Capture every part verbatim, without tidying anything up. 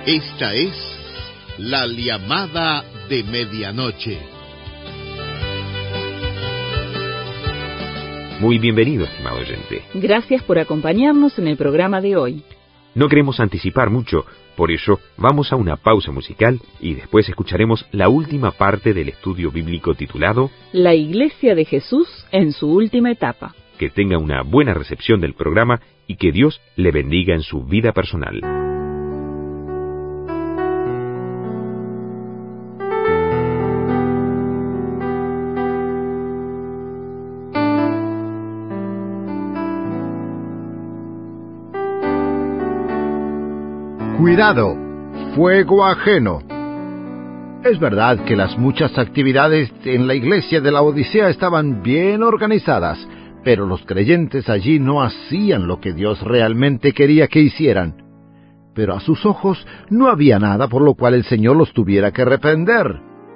Esta es la llamada de medianoche. Muy bienvenido, estimado oyente. Gracias por acompañarnos en el programa de hoy. No queremos anticipar mucho, por ello vamos a una pausa musical y después escucharemos la última parte del estudio bíblico titulado La Iglesia de Jesús en su última etapa. Que tenga una buena recepción del programa y que Dios le bendiga en su vida personal. Cuidado, fuego ajeno. Es verdad que las muchas actividades en la iglesia de la Odisea estaban bien organizadas, pero los creyentes allí no hacían lo que Dios realmente quería que hicieran. Pero a sus ojos no había nada por lo cual el Señor los tuviera que reprender.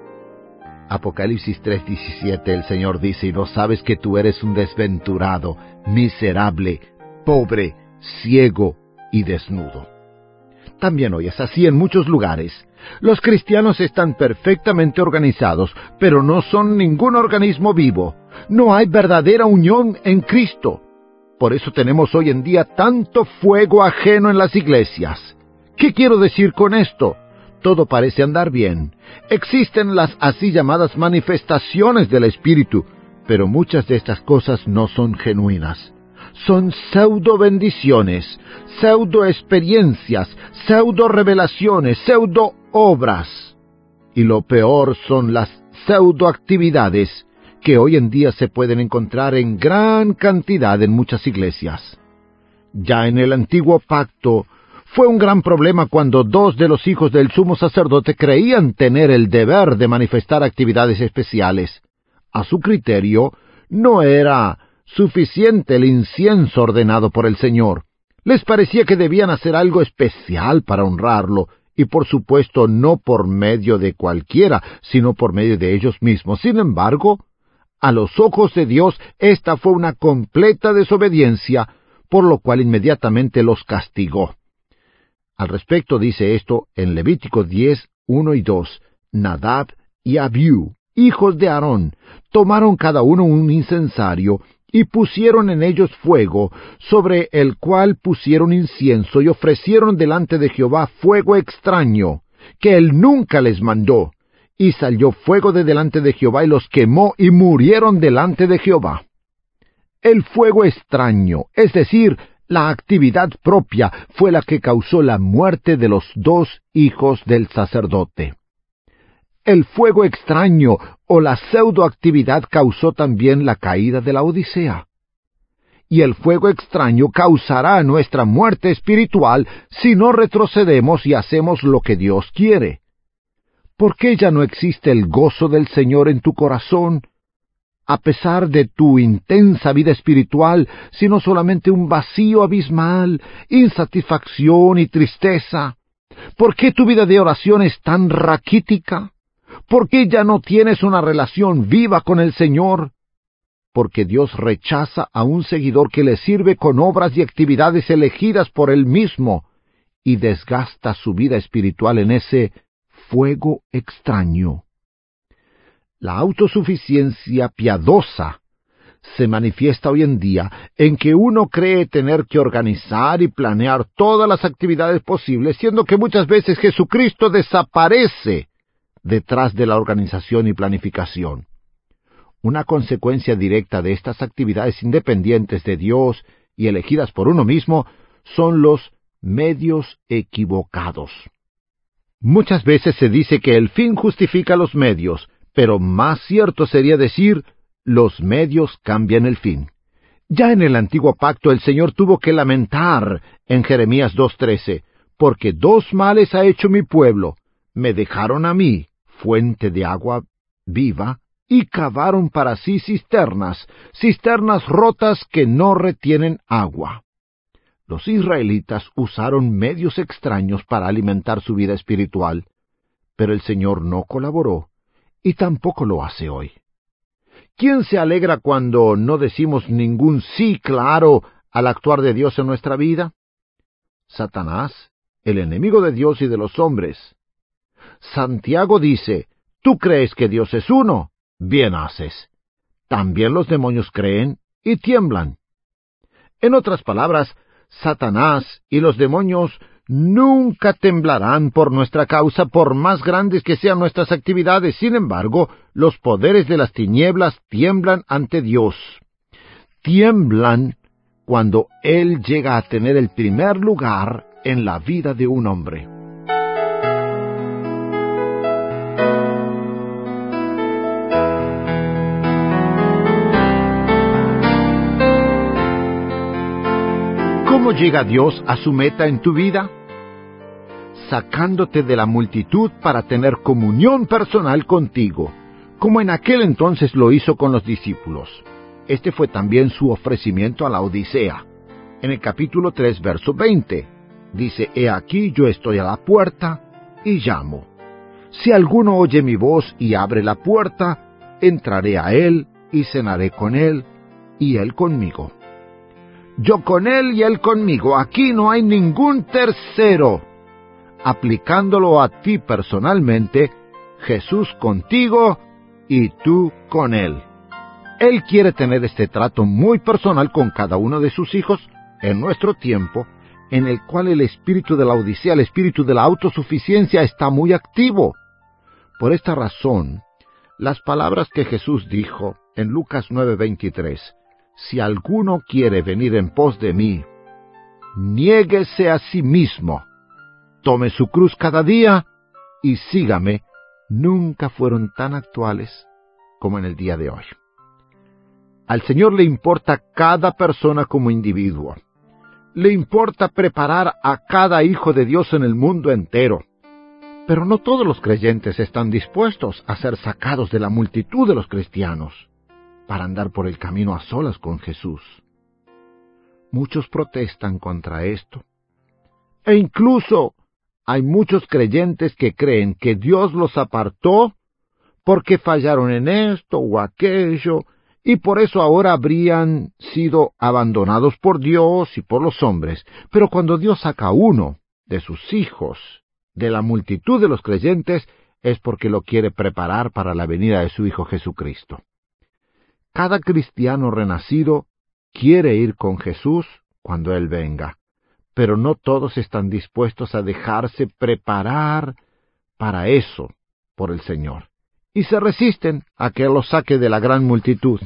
Apocalipsis tres diecisiete, el Señor dice, y no sabes que tú eres un desventurado, miserable, pobre, ciego y desnudo. También hoy es así en muchos lugares. Los cristianos están perfectamente organizados, pero no son ningún organismo vivo. No hay verdadera unión en Cristo. Por eso tenemos hoy en día tanto fuego ajeno en las iglesias. ¿Qué quiero decir con esto? Todo parece andar bien. Existen las así llamadas manifestaciones del Espíritu, pero muchas de estas cosas no son genuinas. Son pseudo bendiciones, pseudo experiencias, pseudo revelaciones, pseudo obras. Y lo peor son las pseudo actividades que hoy en día se pueden encontrar en gran cantidad en muchas iglesias. Ya en el antiguo pacto fue un gran problema cuando dos de los hijos del sumo sacerdote creían tener el deber de manifestar actividades especiales. A su criterio, no era suficiente el incienso ordenado por el Señor. Les parecía que debían hacer algo especial para honrarlo, y por supuesto no por medio de cualquiera, sino por medio de ellos mismos. Sin embargo, a los ojos de Dios esta fue una completa desobediencia, por lo cual inmediatamente los castigó. Al respecto dice esto en Levítico diez, uno y dos, Nadab y Abiú, hijos de Aarón, tomaron cada uno un incensario, y pusieron en ellos fuego, sobre el cual pusieron incienso, y ofrecieron delante de Jehová fuego extraño, que él nunca les mandó. Y salió fuego de delante de Jehová, y los quemó, y murieron delante de Jehová. El fuego extraño, es decir, la actividad propia, fue la que causó la muerte de los dos hijos del sacerdote. El fuego extraño o la pseudoactividad causó también la caída de la Odisea. Y el fuego extraño causará nuestra muerte espiritual si no retrocedemos y hacemos lo que Dios quiere. ¿Por qué ya no existe el gozo del Señor en tu corazón? A pesar de tu intensa vida espiritual, sino solamente un vacío abismal, insatisfacción y tristeza. ¿Por qué tu vida de oración es tan raquítica? ¿Por qué ya no tienes una relación viva con el Señor? Porque Dios rechaza a un seguidor que le sirve con obras y actividades elegidas por Él mismo y desgasta su vida espiritual en ese fuego extraño. La autosuficiencia piadosa se manifiesta hoy en día en que uno cree tener que organizar y planear todas las actividades posibles, siendo que muchas veces Jesucristo desaparece detrás de la organización y planificación. Una consecuencia directa de estas actividades independientes de Dios y elegidas por uno mismo son los medios equivocados. Muchas veces se dice que el fin justifica los medios, pero más cierto sería decir, los medios cambian el fin. Ya en el antiguo pacto el Señor tuvo que lamentar en Jeremías dos trece, porque dos males ha hecho mi pueblo, me dejaron a mí, fuente de agua viva, y cavaron para sí cisternas, cisternas rotas que no retienen agua. Los israelitas usaron medios extraños para alimentar su vida espiritual, pero el Señor no colaboró, y tampoco lo hace hoy. ¿Quién se alegra cuando no decimos ningún sí claro al actuar de Dios en nuestra vida? Satanás, el enemigo de Dios y de los hombres. Santiago dice, ¿tú crees que Dios es uno? Bien haces. También los demonios creen y tiemblan. En otras palabras, Satanás y los demonios nunca temblarán por nuestra causa, por más grandes que sean nuestras actividades. Sin embargo, los poderes de las tinieblas tiemblan ante Dios. Tiemblan cuando Él llega a tener el primer lugar en la vida de un hombre. ¿Cómo llega Dios a su meta en tu vida? Sacándote de la multitud para tener comunión personal contigo, como en aquel entonces lo hizo con los discípulos. Este fue también su ofrecimiento a la Odisea. En el capítulo tres, verso veinte, dice, «He aquí yo estoy a la puerta y llamo. Si alguno oye mi voz y abre la puerta, entraré a él y cenaré con él, y él conmigo». Yo con él y él conmigo. Aquí no hay ningún tercero. Aplicándolo a ti personalmente, Jesús contigo y tú con él. Él quiere tener este trato muy personal con cada uno de sus hijos en nuestro tiempo, en el cual el espíritu de la Odisea, el espíritu de la autosuficiencia, está muy activo. Por esta razón, las palabras que Jesús dijo en Lucas nueve veintitrés, «Si alguno quiere venir en pos de mí, niéguese a sí mismo, tome su cruz cada día y sígame», nunca fueron tan actuales como en el día de hoy. Al Señor le importa cada persona como individuo. Le importa preparar a cada hijo de Dios en el mundo entero. Pero no todos los creyentes están dispuestos a ser sacados de la multitud de los cristianos para andar por el camino a solas con Jesús. Muchos protestan contra esto. E incluso hay muchos creyentes que creen que Dios los apartó porque fallaron en esto o aquello, y por eso ahora habrían sido abandonados por Dios y por los hombres. Pero cuando Dios saca a uno de sus hijos de la multitud de los creyentes, es porque lo quiere preparar para la venida de su Hijo Jesucristo. Cada cristiano renacido quiere ir con Jesús cuando Él venga, pero no todos están dispuestos a dejarse preparar para eso por el Señor, y se resisten a que Él los saque de la gran multitud.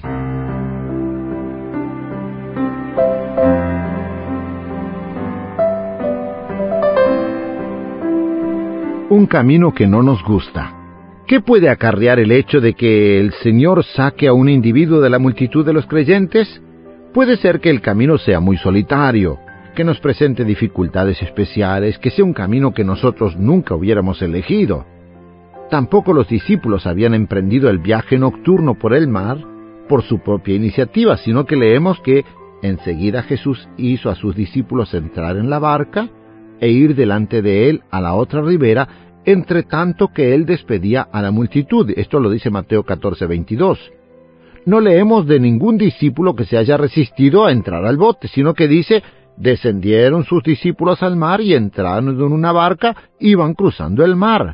Un camino que no nos gusta. ¿Qué puede acarrear el hecho de que el Señor saque a un individuo de la multitud de los creyentes? Puede ser que el camino sea muy solitario, que nos presente dificultades especiales, que sea un camino que nosotros nunca hubiéramos elegido. Tampoco los discípulos habían emprendido el viaje nocturno por el mar por su propia iniciativa, sino que leemos que enseguida Jesús hizo a sus discípulos entrar en la barca e ir delante de él a la otra ribera, entre tanto que él despedía a la multitud. Esto lo dice Mateo catorce veintidós. No leemos de ningún discípulo que se haya resistido a entrar al bote, sino que dice, descendieron sus discípulos al mar y entraron en una barca, iban cruzando el mar.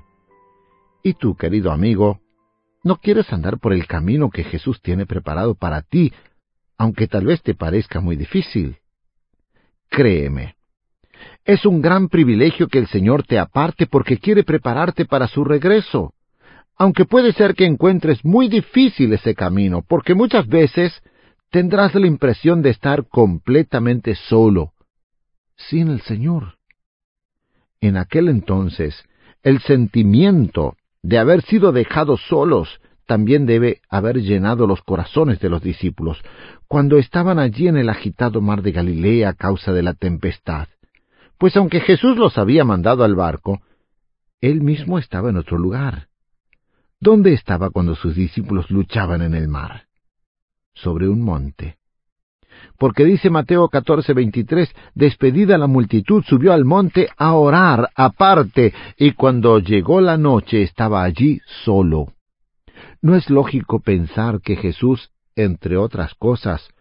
Y tú, querido amigo, ¿no quieres andar por el camino que Jesús tiene preparado para ti, aunque tal vez te parezca muy difícil? Créeme, es un gran privilegio que el Señor te aparte porque quiere prepararte para su regreso, aunque puede ser que encuentres muy difícil ese camino, porque muchas veces tendrás la impresión de estar completamente solo, sin el Señor. En aquel entonces, el sentimiento de haber sido dejados solos también debe haber llenado los corazones de los discípulos, cuando estaban allí en el agitado mar de Galilea a causa de la tempestad. Pues aunque Jesús los había mandado al barco, Él mismo estaba en otro lugar. ¿Dónde estaba cuando sus discípulos luchaban en el mar? Sobre un monte. Porque dice Mateo catorce veintitrés, despedida la multitud, subió al monte a orar aparte, y cuando llegó la noche estaba allí solo. ¿No es lógico pensar que Jesús, entre otras cosas,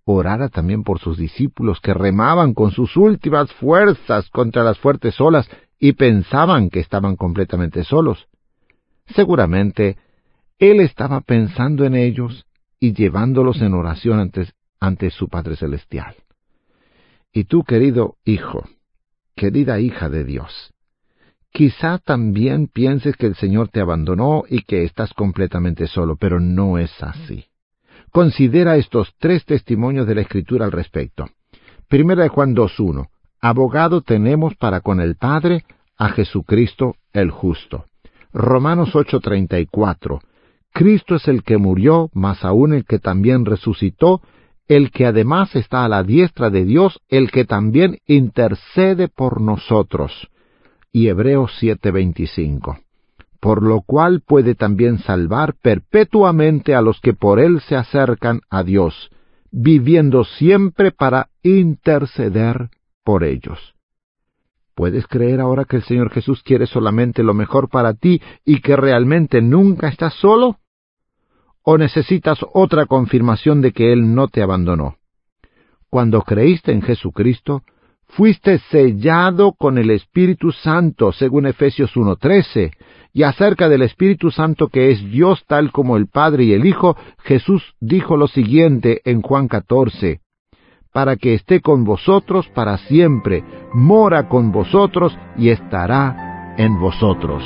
orara también por sus discípulos que remaban con sus últimas fuerzas contra las fuertes olas y pensaban que estaban completamente solos. Seguramente, Él estaba pensando en ellos y llevándolos en oración ante, ante su Padre Celestial. Y tú, querido hijo, querida hija de Dios, quizá también pienses que el Señor te abandonó y que estás completamente solo, pero no es así. Considera estos tres testimonios de la Escritura al respecto. Primera de Juan dos uno. Abogado tenemos para con el Padre a Jesucristo el justo. Romanos ocho treinta y cuatro. Cristo es el que murió, mas aún el que también resucitó, el que además está a la diestra de Dios, el que también intercede por nosotros. Y Hebreos siete veinticinco. Por lo cual puede también salvar perpetuamente a los que por él se acercan a Dios, viviendo siempre para interceder por ellos. ¿Puedes creer ahora que el Señor Jesús quiere solamente lo mejor para ti y que realmente nunca estás solo? ¿O necesitas otra confirmación de que Él no te abandonó? Cuando creíste en Jesucristo, fuiste sellado con el Espíritu Santo, según Efesios uno trece, y acerca del Espíritu Santo que es Dios tal como el Padre y el Hijo, Jesús dijo lo siguiente en Juan catorce, para que esté con vosotros para siempre, mora con vosotros y estará en vosotros.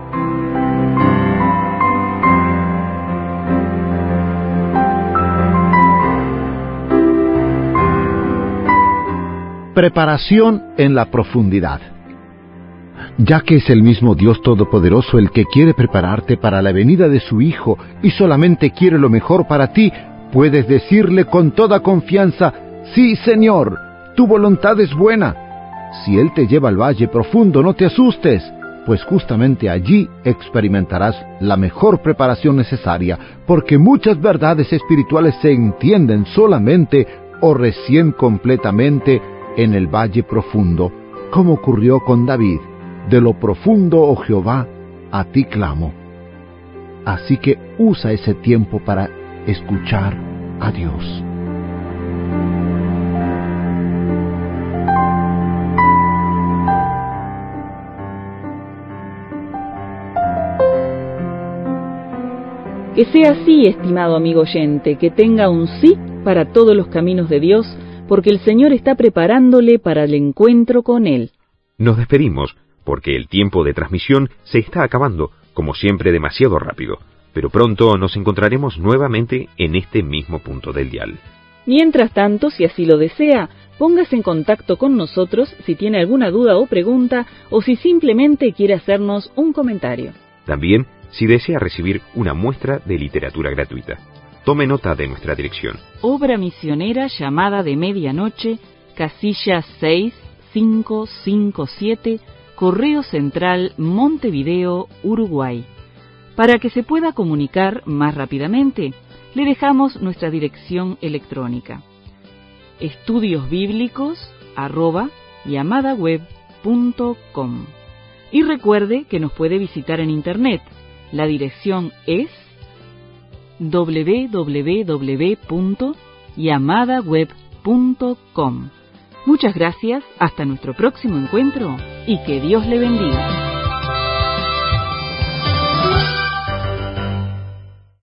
Preparación en la profundidad. Ya que es el mismo Dios Todopoderoso el que quiere prepararte para la venida de su Hijo y solamente quiere lo mejor para ti, puedes decirle con toda confianza, «Sí, Señor, tu voluntad es buena». Si Él te lleva al valle profundo, no te asustes, pues justamente allí experimentarás la mejor preparación necesaria, porque muchas verdades espirituales se entienden solamente o recién completamente en el valle profundo, como ocurrió con David. De lo profundo, oh Jehová, a ti clamo. Así que usa ese tiempo para escuchar a Dios. Que sea así, estimado amigo oyente, que tenga un sí para todos los caminos de Dios, porque el Señor está preparándole para el encuentro con Él. Nos despedimos, porque el tiempo de transmisión se está acabando, como siempre demasiado rápido, pero pronto nos encontraremos nuevamente en este mismo punto del dial. Mientras tanto, si así lo desea, póngase en contacto con nosotros si tiene alguna duda o pregunta, o si simplemente quiere hacernos un comentario. También, si desea recibir una muestra de literatura gratuita. Tome nota de nuestra dirección. Obra misionera Llamada de Medianoche, casilla seis cinco cinco siete, Correo Central, Montevideo, Uruguay. Para que se pueda comunicar más rápidamente, le dejamos nuestra dirección electrónica: estudiosbíblicos arroba llamadaweb punto com. Y recuerde que nos puede visitar en internet. La dirección es doble u doble u doble u punto llamadaweb punto com. Muchas gracias, hasta nuestro próximo encuentro y que Dios le bendiga.